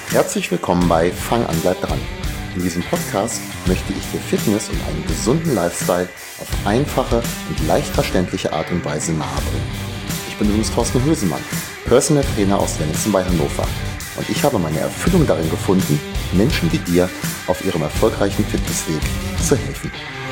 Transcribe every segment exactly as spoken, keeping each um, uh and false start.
Herzlich willkommen bei Fang an, bleib dran. In diesem Podcast möchte ich dir Fitness und einen gesunden Lifestyle auf einfache und leicht verständliche Art und Weise nahebringen. Ich bin übrigens Thorsten Hösemann, Personal Trainer aus Wenningsen bei Hannover. Und ich habe meine Erfüllung darin gefunden, Menschen wie dir auf ihrem erfolgreichen Fitnessweg zu helfen.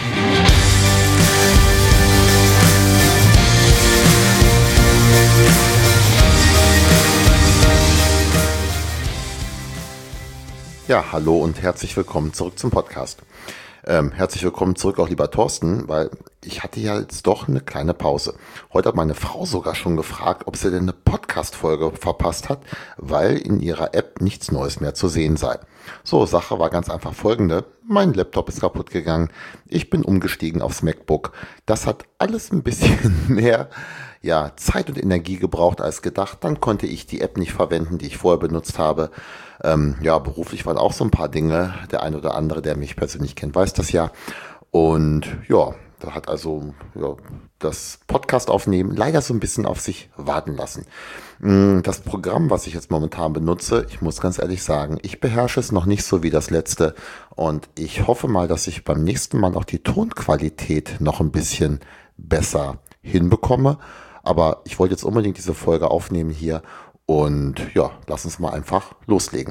Ja, hallo und herzlich willkommen zurück zum Podcast. Ähm, herzlich willkommen zurück auch lieber Thorsten, weil ich hatte ja jetzt doch eine kleine Pause. Heute hat meine Frau sogar schon gefragt, ob sie denn eine Podcast-Folge verpasst hat, weil in ihrer App nichts Neues mehr zu sehen sei. So, Sache war ganz einfach folgende. Mein Laptop ist kaputt gegangen. Ich bin umgestiegen aufs MacBook. Das hat alles ein bisschen mehr ja, Zeit und Energie gebraucht als gedacht. Dann konnte ich die App nicht verwenden, die ich vorher benutzt habe. Ähm, ja, beruflich waren auch so ein paar Dinge. Der eine oder andere, der mich persönlich kennt, weiß das ja. Und ja, da hat also ja, das Podcast aufnehmen leider so ein bisschen auf sich warten lassen. Das Programm, was ich jetzt momentan benutze, ich muss ganz ehrlich sagen, ich beherrsche es noch nicht so wie das letzte. Und ich hoffe mal, dass ich beim nächsten Mal auch die Tonqualität noch ein bisschen besser hinbekomme. Aber ich wollte jetzt unbedingt diese Folge aufnehmen hier und ja, lass uns mal einfach loslegen.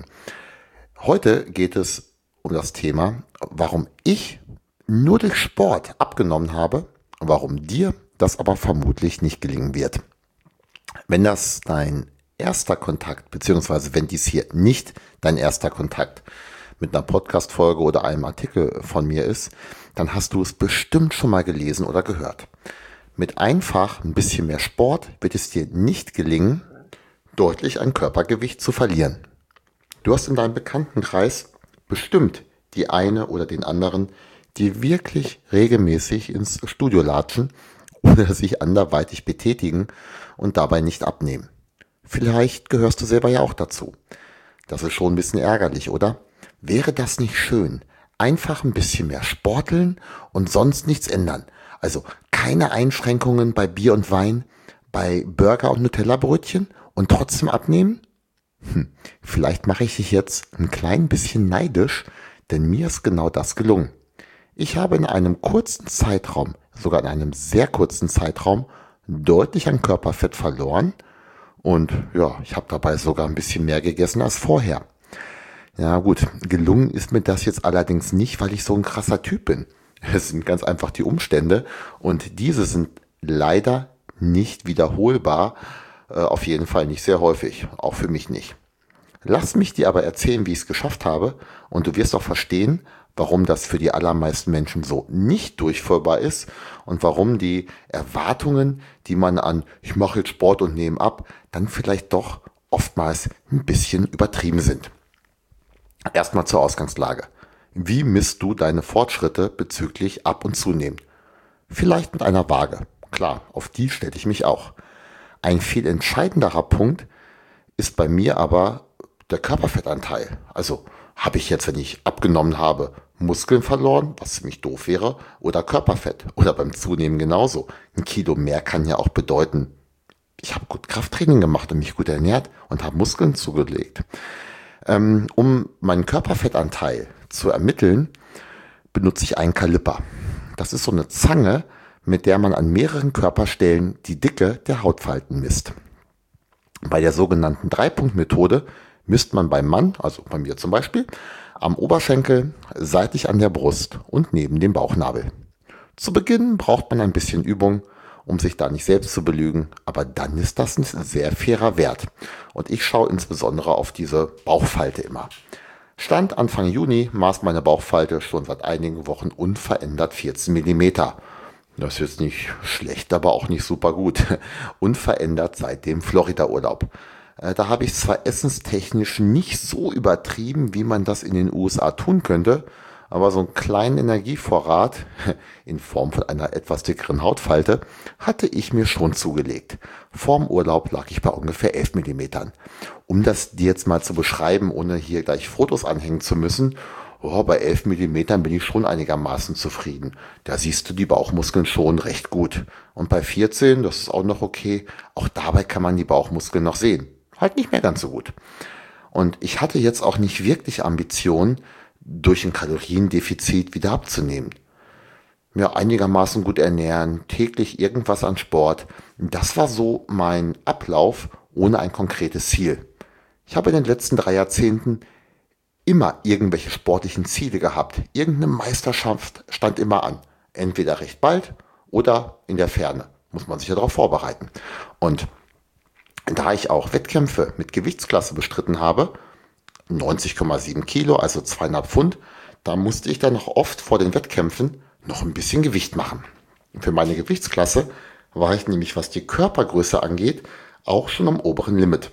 Heute geht es um das Thema, warum ich nur durch Sport abgenommen habe und warum dir das aber vermutlich nicht gelingen wird. Wenn das dein erster Kontakt, beziehungsweise wenn dies hier nicht dein erster Kontakt mit einer Podcast-Folge oder einem Artikel von mir ist, dann hast du es bestimmt schon mal gelesen oder gehört. Mit einfach ein bisschen mehr Sport wird es dir nicht gelingen, deutlich an Körpergewicht zu verlieren. Du hast in deinem Bekanntenkreis bestimmt die eine oder den anderen, die wirklich regelmäßig ins Studio latschen oder sich anderweitig betätigen und dabei nicht abnehmen. Vielleicht gehörst du selber ja auch dazu. Das ist schon ein bisschen ärgerlich, oder? Wäre das nicht schön? Einfach ein bisschen mehr sporteln und sonst nichts ändern. Also keine Einschränkungen bei Bier und Wein, bei Burger und Nutella-Brötchen und trotzdem abnehmen? Hm, vielleicht mache ich dich jetzt ein klein bisschen neidisch, denn mir ist genau das gelungen. Ich habe in einem kurzen Zeitraum, sogar in einem sehr kurzen Zeitraum, deutlich an Körperfett verloren und ja, ich habe dabei sogar ein bisschen mehr gegessen als vorher. Ja gut, gelungen ist mir das jetzt allerdings nicht, weil ich so ein krasser Typ bin. Es sind ganz einfach die Umstände und diese sind leider nicht wiederholbar, äh, auf jeden Fall nicht sehr häufig, auch für mich nicht. Lass mich dir aber erzählen, wie ich es geschafft habe und du wirst auch verstehen, warum das für die allermeisten Menschen so nicht durchführbar ist und warum die Erwartungen, die man an ich mache jetzt Sport und nehme ab, dann vielleicht doch oftmals ein bisschen übertrieben sind. Erstmal zur Ausgangslage. Wie misst du deine Fortschritte bezüglich Ab- und Zunehmen? Vielleicht mit einer Waage. Klar, auf die stelle ich mich auch. Ein viel entscheidenderer Punkt ist bei mir aber der Körperfettanteil. Also habe ich jetzt, wenn ich abgenommen habe, Muskeln verloren, was ziemlich doof wäre, oder Körperfett. Oder beim Zunehmen genauso. Ein Kilo mehr kann ja auch bedeuten, ich habe gut Krafttraining gemacht und mich gut ernährt und habe Muskeln zugelegt. Ähm, um meinen Körperfettanteil zu ermitteln, benutze ich einen Kaliper. Das ist so eine Zange, mit der man an mehreren Körperstellen die Dicke der Hautfalten misst. Bei der sogenannten Drei-Punkt-Methode misst man beim Mann, also bei mir zum Beispiel, am Oberschenkel, seitlich an der Brust und neben dem Bauchnabel. Zu Beginn braucht man ein bisschen Übung, um sich da nicht selbst zu belügen, aber dann ist das ein sehr fairer Wert. Und ich schaue insbesondere auf diese Bauchfalte immer. Stand Anfang Juni maß meine Bauchfalte schon seit einigen Wochen unverändert vierzehn Millimeter. Das ist jetzt nicht schlecht, aber auch nicht super gut. Unverändert seit dem Florida-Urlaub. Da habe ich zwar essenstechnisch nicht so übertrieben, wie man das in den U S A tun könnte, aber so einen kleinen Energievorrat in Form von einer etwas dickeren Hautfalte hatte ich mir schon zugelegt. Vorm Urlaub lag ich bei ungefähr elf Millimetern. Um das dir jetzt mal zu beschreiben, ohne hier gleich Fotos anhängen zu müssen, oh, bei elf Millimetern bin ich schon einigermaßen zufrieden. Da siehst du die Bauchmuskeln schon recht gut. Und bei vierzehn, das ist auch noch okay, auch dabei kann man die Bauchmuskeln noch sehen. Halt nicht mehr ganz so gut. Und ich hatte jetzt auch nicht wirklich Ambitionen, durch ein Kaloriendefizit wieder abzunehmen. Ja, einigermaßen gut ernähren, täglich irgendwas an Sport. Das war so mein Ablauf ohne ein konkretes Ziel. Ich habe in den letzten drei Jahrzehnten immer irgendwelche sportlichen Ziele gehabt. Irgendeine Meisterschaft stand immer an. Entweder recht bald oder in der Ferne. Muss man sich ja darauf vorbereiten. Und da ich auch Wettkämpfe mit Gewichtsklasse bestritten habe, neunzig Komma sieben Kilo, also zweieinhalb Pfund, da musste ich dann noch oft vor den Wettkämpfen noch ein bisschen Gewicht machen. Für meine Gewichtsklasse war ich nämlich, was die Körpergröße angeht, auch schon am oberen Limit.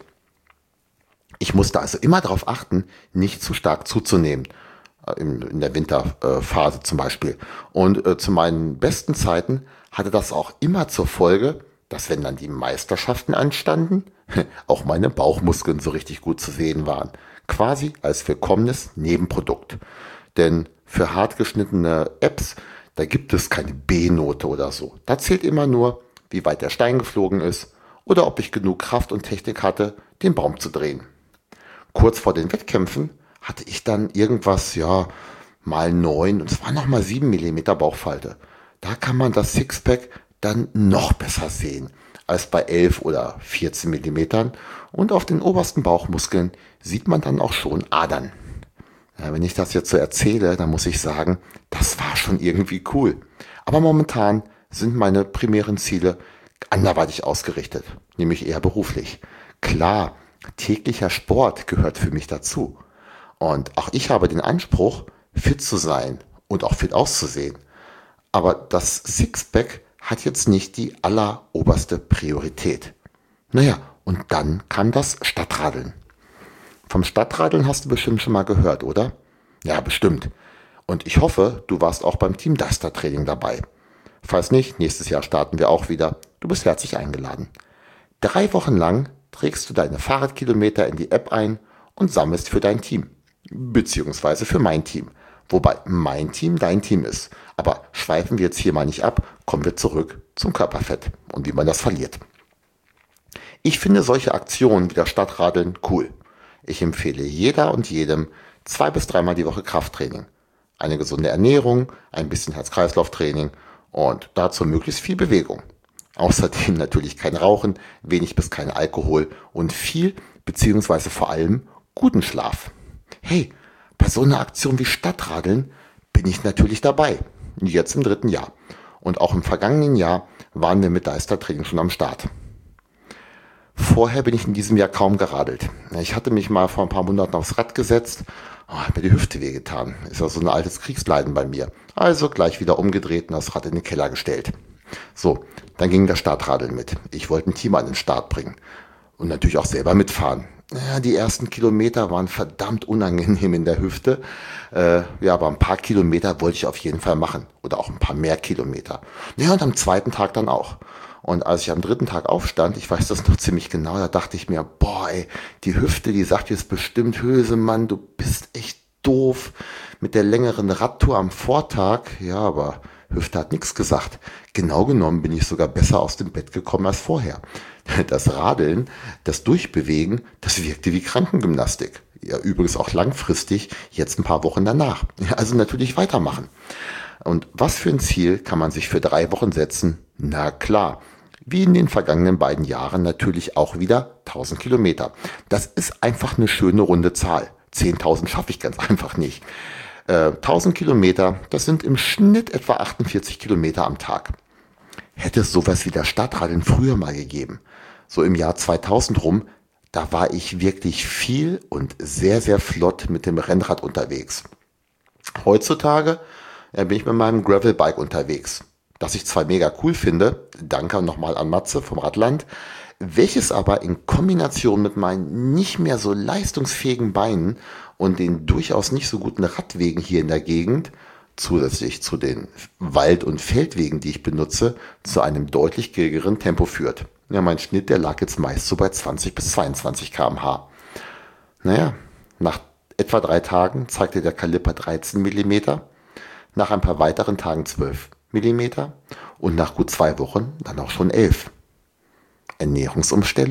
Ich musste also immer darauf achten, nicht zu stark zuzunehmen. äh, In, in der Winterphase zum Beispiel. Und äh, zu meinen besten Zeiten hatte das auch immer zur Folge, dass wenn dann die Meisterschaften anstanden, auch meine Bauchmuskeln so richtig gut zu sehen waren. Quasi als willkommenes Nebenprodukt. Denn für hart geschnittene Apps, da gibt es keine B-Note oder so. Da zählt immer nur, wie weit der Stein geflogen ist oder ob ich genug Kraft und Technik hatte, den Baum zu drehen. Kurz vor den Wettkämpfen hatte ich dann irgendwas, ja, mal neun und es war nochmal sieben Millimeter Bauchfalte. Da kann man das Sixpack dann noch besser sehen als bei elf oder vierzehn Millimetern und auf den obersten Bauchmuskeln sieht man dann auch schon Adern. Ja, wenn ich das jetzt so erzähle, dann muss ich sagen, das war schon irgendwie cool. Aber momentan sind meine primären Ziele anderweitig ausgerichtet, nämlich eher beruflich. Klar, täglicher Sport gehört für mich dazu. Und auch ich habe den Anspruch, fit zu sein und auch fit auszusehen. Aber das Sixpack hat jetzt nicht die alleroberste Priorität. Naja, und dann kam das Stadtradeln. Vom Stadtradeln hast du bestimmt schon mal gehört, oder? Ja, bestimmt. Und ich hoffe, du warst auch beim Team Deister Training dabei. Falls nicht, nächstes Jahr starten wir auch wieder. Du bist herzlich eingeladen. Drei Wochen lang trägst du deine Fahrradkilometer in die App ein und sammelst für dein Team. Beziehungsweise für mein Team. Wobei mein Team dein Team ist. Aber schweifen wir jetzt hier mal nicht ab, kommen wir zurück zum Körperfett und wie man das verliert. Ich finde solche Aktionen wie das Stadtradeln cool. Ich empfehle jeder und jedem zwei bis dreimal die Woche Krafttraining. Eine gesunde Ernährung, ein bisschen Herz-Kreislauf-Training und dazu möglichst viel Bewegung. Außerdem natürlich kein Rauchen, wenig bis kein Alkohol und viel beziehungsweise vor allem guten Schlaf. Hey, bei so einer Aktion wie Stadtradeln bin ich natürlich dabei. Jetzt im dritten Jahr. Und auch im vergangenen Jahr waren wir mit Deister Training schon am Start. Vorher bin ich in diesem Jahr kaum geradelt. Ich hatte mich mal vor ein paar Monaten aufs Rad gesetzt, oh, hat mir die Hüfte wehgetan. Ist ja so ein altes Kriegsleiden bei mir. Also gleich wieder umgedreht und das Rad in den Keller gestellt. So, dann ging das Startradeln mit. Ich wollte ein Team an den Start bringen und natürlich auch selber mitfahren. Ja, die ersten Kilometer waren verdammt unangenehm in der Hüfte. Äh, ja, aber ein paar Kilometer wollte ich auf jeden Fall machen. Oder auch ein paar mehr Kilometer. Ja, und am zweiten Tag dann auch. Und als ich am dritten Tag aufstand, ich weiß das noch ziemlich genau, da dachte ich mir, boah, ey, die Hüfte, die sagt jetzt bestimmt, Hösemann, du bist echt doof mit der längeren Radtour am Vortag. Ja, aber Hüfte hat nichts gesagt. Genau genommen bin ich sogar besser aus dem Bett gekommen als vorher. Das Radeln, das Durchbewegen, das wirkte wie Krankengymnastik. Ja, übrigens auch langfristig, jetzt ein paar Wochen danach. Also natürlich weitermachen. Und was für ein Ziel kann man sich für drei Wochen setzen? Na klar, wie in den vergangenen beiden Jahren natürlich auch wieder tausend Kilometer. Das ist einfach eine schöne runde Zahl. zehntausend schaffe ich ganz einfach nicht. Äh, tausend Kilometer, das sind im Schnitt etwa achtundvierzig Kilometer am Tag. Hätte es sowas wie das Stadtradeln früher mal gegeben, so im Jahr zweitausend rum, da war ich wirklich viel und sehr, sehr flott mit dem Rennrad unterwegs. Heutzutage äh, bin ich mit meinem Gravelbike unterwegs, das ich zwar mega cool finde, danke nochmal an Matze vom Radland, welches aber in Kombination mit meinen nicht mehr so leistungsfähigen Beinen und den durchaus nicht so guten Radwegen hier in der Gegend, zusätzlich zu den Wald- und Feldwegen, die ich benutze, zu einem deutlich geringeren Tempo führt. Ja, mein Schnitt, der lag jetzt meist so bei zwanzig bis zweiundzwanzig Kilometer pro Stunde. Naja, nach etwa drei Tagen zeigte der Kaliper dreizehn Millimeter, nach ein paar weiteren Tagen zwölf Millimeter und nach gut zwei Wochen dann auch schon elf. Ernährungsumstellung?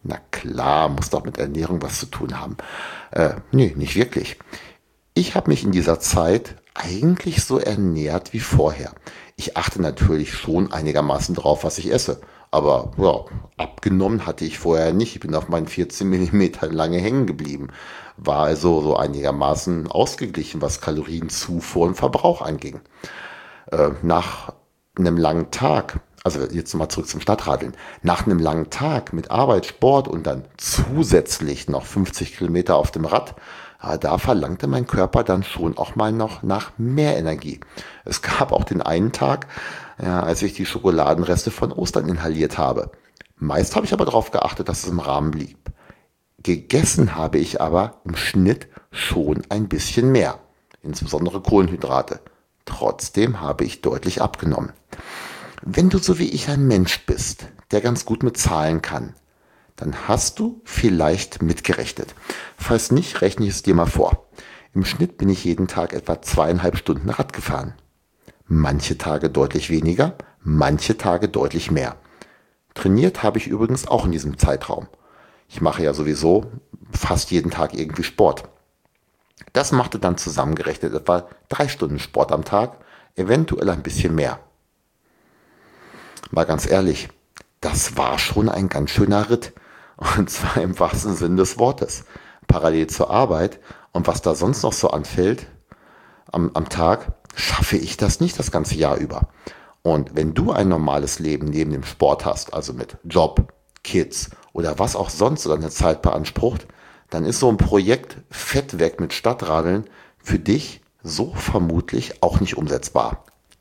Na klar, muss doch mit Ernährung was zu tun haben. Äh, nee, nicht wirklich. Ich habe mich in dieser Zeit eigentlich so ernährt wie vorher. Ich achte natürlich schon einigermaßen drauf, was ich esse. Aber ja, abgenommen hatte ich vorher nicht. Ich bin auf meinen vierzehn Millimeter lange hängen geblieben. War also so einigermaßen ausgeglichen, was Kalorienzufuhr und Verbrauch anging. Äh, nach einem langen Tag, also jetzt mal zurück zum Stadtradeln, nach einem langen Tag mit Arbeit, Sport und dann zusätzlich noch fünfzig Kilometer auf dem Rad, ja, da verlangte mein Körper dann schon auch mal noch nach mehr Energie. Es gab auch den einen Tag, ja, als ich die Schokoladenreste von Ostern inhaliert habe. Meist habe ich aber darauf geachtet, dass es im Rahmen blieb. Gegessen habe ich aber im Schnitt schon ein bisschen mehr, insbesondere Kohlenhydrate. Trotzdem habe ich deutlich abgenommen. Wenn du so wie ich ein Mensch bist, der ganz gut mit Zahlen kann, dann hast du vielleicht mitgerechnet. Falls nicht, rechne ich es dir mal vor. Im Schnitt bin ich jeden Tag etwa zweieinhalb Stunden Rad gefahren. Manche Tage deutlich weniger, manche Tage deutlich mehr. Trainiert habe ich übrigens auch in diesem Zeitraum. Ich mache ja sowieso fast jeden Tag irgendwie Sport. Das machte dann zusammengerechnet etwa drei Stunden Sport am Tag, eventuell ein bisschen mehr. Mal ganz ehrlich, das war schon ein ganz schöner Ritt. Und zwar im wahrsten Sinne des Wortes. Parallel zur Arbeit und was da sonst noch so anfällt am, am Tag, schaffe ich das nicht das ganze Jahr über. Und wenn du ein normales Leben neben dem Sport hast, also mit Job, Kids oder was auch sonst so deine Zeit beansprucht, dann ist so ein Projekt Fett weg mit Stadtradeln für dich so vermutlich auch nicht umsetzbar.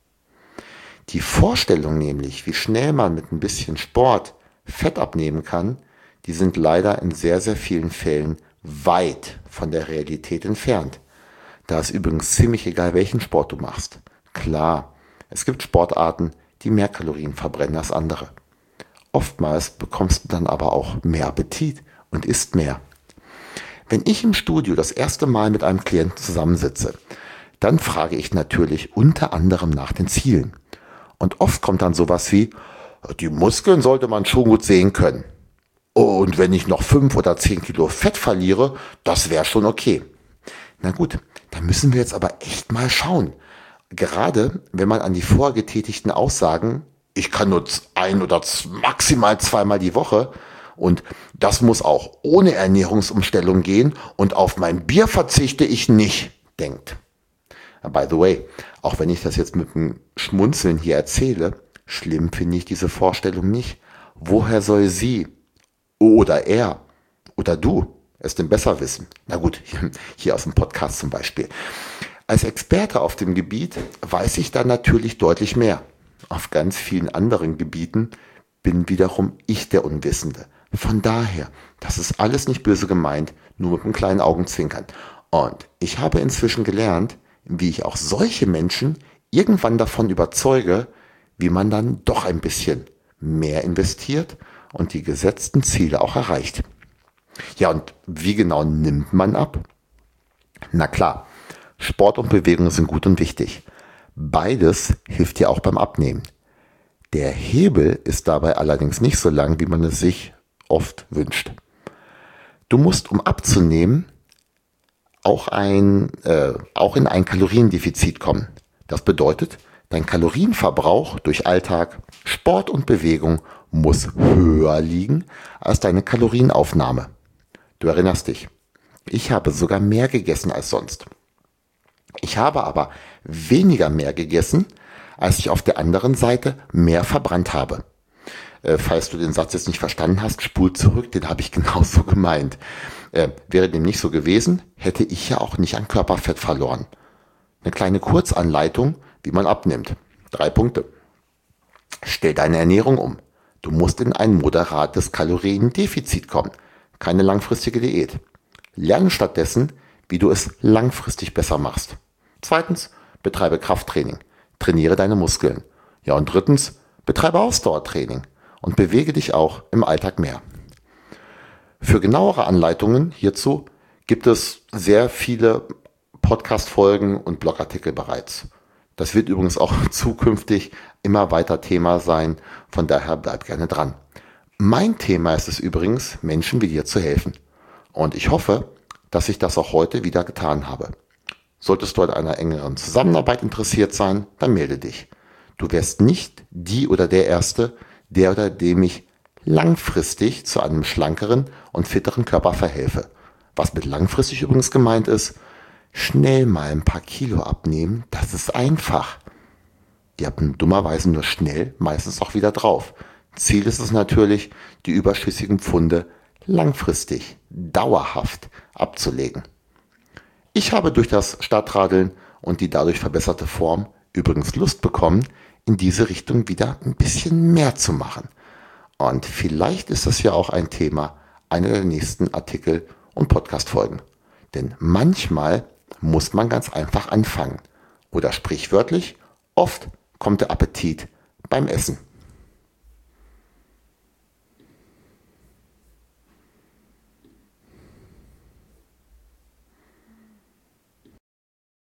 Die Vorstellung nämlich, wie schnell man mit ein bisschen Sport Fett abnehmen kann, die sind leider in sehr, sehr vielen Fällen weit von der Realität entfernt. Da ist übrigens ziemlich egal, welchen Sport du machst. Klar, es gibt Sportarten, die mehr Kalorien verbrennen als andere. Oftmals bekommst du dann aber auch mehr Appetit und isst mehr. Wenn ich im Studio das erste Mal mit einem Klienten zusammensitze, dann frage ich natürlich unter anderem nach den Zielen. Und oft kommt dann sowas wie, die Muskeln sollte man schon gut sehen können. Und wenn ich noch fünf oder zehn Kilo Fett verliere, das wäre schon okay. Na gut, da müssen wir jetzt aber echt mal schauen. Gerade wenn man an die vorher getätigten Aussagen, ich kann nur ein oder maximal zweimal die Woche und das muss auch ohne Ernährungsumstellung gehen und auf mein Bier verzichte ich nicht, denkt. By the way, auch wenn ich das jetzt mit einem Schmunzeln hier erzähle, schlimm finde ich diese Vorstellung nicht. Woher soll sie oder er oder du es denn besser wissen? Na gut, hier aus dem Podcast zum Beispiel. Als Experte auf dem Gebiet weiß ich dann natürlich deutlich mehr. Auf ganz vielen anderen Gebieten bin wiederum ich der Unwissende. Von daher, das ist alles nicht böse gemeint, nur mit einem kleinen Augenzwinkern. Und ich habe inzwischen gelernt, wie ich auch solche Menschen irgendwann davon überzeuge, wie man dann doch ein bisschen mehr investiert und die gesetzten Ziele auch erreicht. Ja, und wie genau nimmt man ab? Na klar, Sport und Bewegung sind gut und wichtig. Beides hilft dir auch beim Abnehmen. Der Hebel ist dabei allerdings nicht so lang, wie man es sich oft wünscht. Du musst, um abzunehmen, auch, ein, äh, auch in ein Kaloriendefizit kommen. Das bedeutet, dein Kalorienverbrauch durch Alltag, Sport und Bewegung muss höher liegen als deine Kalorienaufnahme. Du erinnerst dich, ich habe sogar mehr gegessen als sonst. Ich habe aber weniger mehr gegessen, als ich auf der anderen Seite mehr verbrannt habe. Äh, falls du den Satz jetzt nicht verstanden hast, spul zurück, den habe ich genauso gemeint. Äh, wäre dem nicht so gewesen, hätte ich ja auch nicht an Körperfett verloren. Eine kleine Kurzanleitung, wie man abnimmt. Drei Punkte. Stell deine Ernährung um. Du musst in ein moderates Kaloriendefizit kommen. Keine langfristige Diät. Lerne stattdessen, wie du es langfristig besser machst. Zweitens, betreibe Krafttraining. Trainiere deine Muskeln. Ja, und drittens, betreibe Ausdauertraining und bewege dich auch im Alltag mehr. Für genauere Anleitungen hierzu gibt es sehr viele Podcast-Folgen und Blogartikel bereits. Das wird übrigens auch zukünftig immer weiter Thema sein, von daher bleib gerne dran. Mein Thema ist es übrigens, Menschen wie dir zu helfen. Und ich hoffe, dass ich das auch heute wieder getan habe. Solltest du an einer engeren Zusammenarbeit interessiert sein, dann melde dich. Du wärst nicht die oder der Erste, der oder dem ich langfristig zu einem schlankeren und fitteren Körper verhelfe. Was mit langfristig übrigens gemeint ist, schnell mal ein paar Kilo abnehmen, das ist einfach. Die haben dummerweise nur schnell meistens auch wieder drauf. Ziel ist es natürlich, die überschüssigen Pfunde langfristig, dauerhaft abzulegen. Ich habe durch das Stadtradeln und die dadurch verbesserte Form übrigens Lust bekommen, in diese Richtung wieder ein bisschen mehr zu machen. Und vielleicht ist das ja auch ein Thema einer der nächsten Artikel und Podcast-Folgen. Denn manchmal muss man ganz einfach anfangen. Oder sprichwörtlich, oft kommt der Appetit beim Essen.